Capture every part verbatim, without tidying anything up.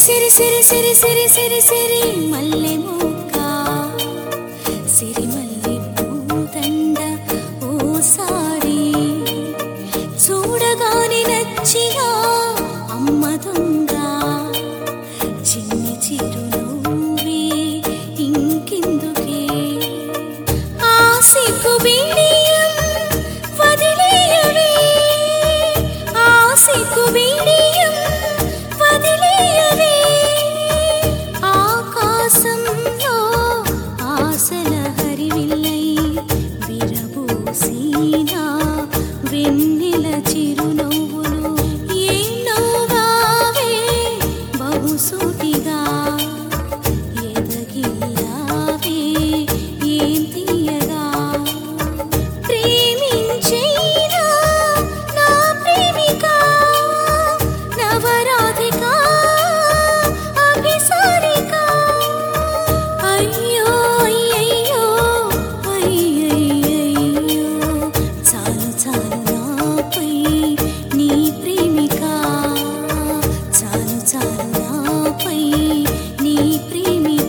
సిరి సిరి సిరి సిరి సిరి సిరి మల్లె మొక్క సిరి మల్లె పూదండ ఓసారి చూడగానే నచ్చినా అమ్మ దొంగ చిన్ని చిరునవ్వే ఇంకెందుకే ఆ సిగ్గు బిడియం వదిలేయవే ఆ సిగ్గు బిడియం వదిలేయవే ఆకాశంలో ఆశల హరివిల్లై విరబూసిన వెన్నెల చిరునవ్వులు ఎన్నోగావే బహుసూటిగా ఎదగిల్లావే ఏం తీయగా ప్రేమించేనా నా ప్రేమిక నవరాధిక అభిసారిక అయ్యో అయ్యయ్యో అయ్యయ్యయ్యో చాలు చాలు నాపై నీ ప్రేమిక చాలు చాలు నాపై నీ ప్రేమిక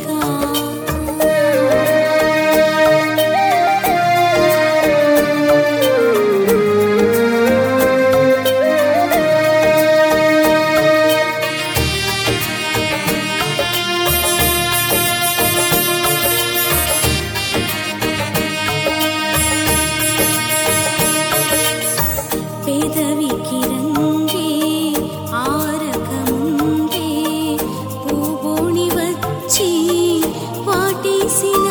పెదవికి రంగే ఆరకముందే పూబోణి వచ్చి వాటేసిన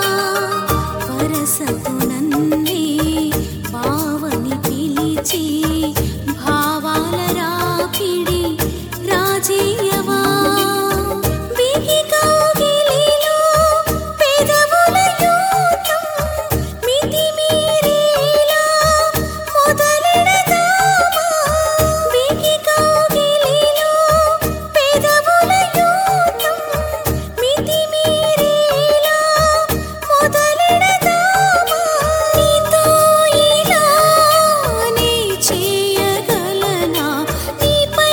వరసకు నన్నే భావని పిలిచి భావాల రాపిడి రాజేయవా బిగి కౌగిలిలో పెదవుల యూతం మితిమీరేలా మొదలెడదామా బిగి కౌగిలిలో పెదవుల యూతం మితిమీరేలా మొదలెడదామా నీతో ఇలానే చేయగలనా నీపై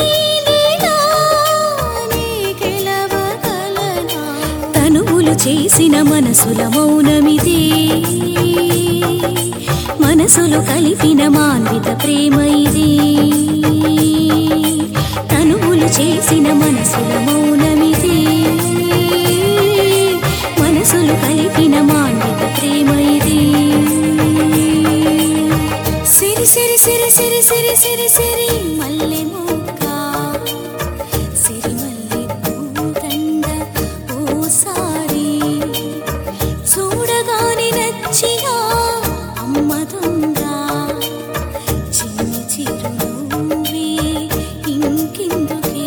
నేలానే గెలవగలనా తనువులు చేసిన మనసుల మౌనమిదే మనసులు కలిపిన మాన్విత ప్రేమ ఇది తనువులు చేసిన మనసుల మౌనమిదే మనసులు కలిపిన మాన్విత ప్రేమ ఇది సిరి సిరి సిరి సిరి సిరి సిరి సిరి మల్లె మొక్క సిరి మల్లె పూదండ ఓసారి చూడగానే నచ్చినా అమ్మ దొంగ చిన్ని చిరునవ్వే ఇంకెందుకే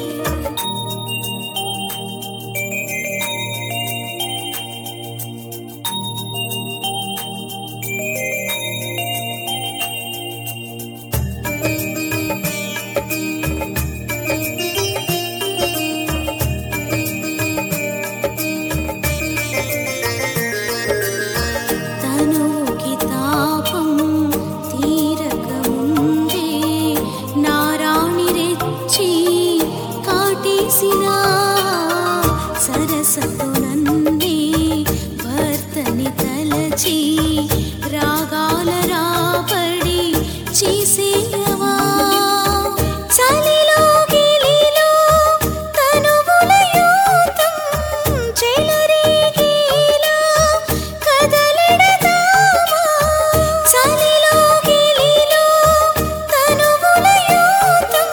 తనువుకి తాపం తీరకముందే నారాణి రెచ్చి కాటేసిన సరసతో నన్నే భర్తని తలచి రాగాల రాబడి చేసేయవా చలిలో గిలిలో తనువుల యూతం చెలరేగేలా కదలెడదామా చలిలో గిలిలో తనువుల యూతం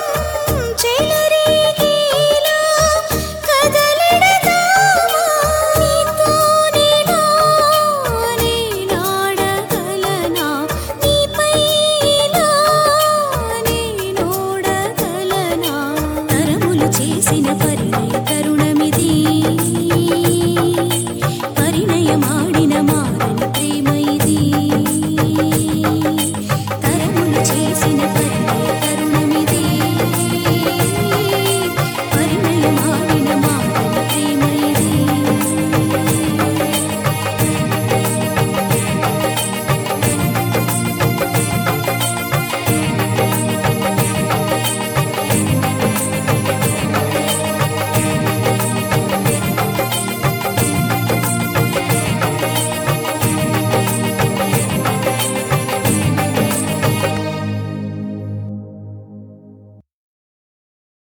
చెలరేగేలా కదలెడదామా నీతో నేలానే నాడగలనా నీపై ఇలానే నోడగలనా తరములు చేసిన పరిణయం